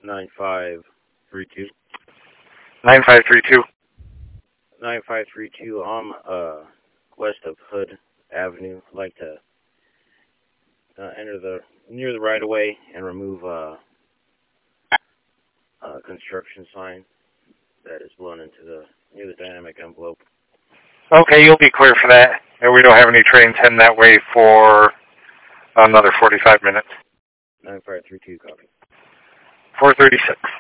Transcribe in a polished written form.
9532. 9532. 9532. I'm west of Hood Avenue. I'd like to enter near the right of way and remove a construction sign that is blown into near the dynamic envelope. Okay, you'll be clear for that. And we don't have any trains heading that way for another 45 minutes. 9532, copy. 436.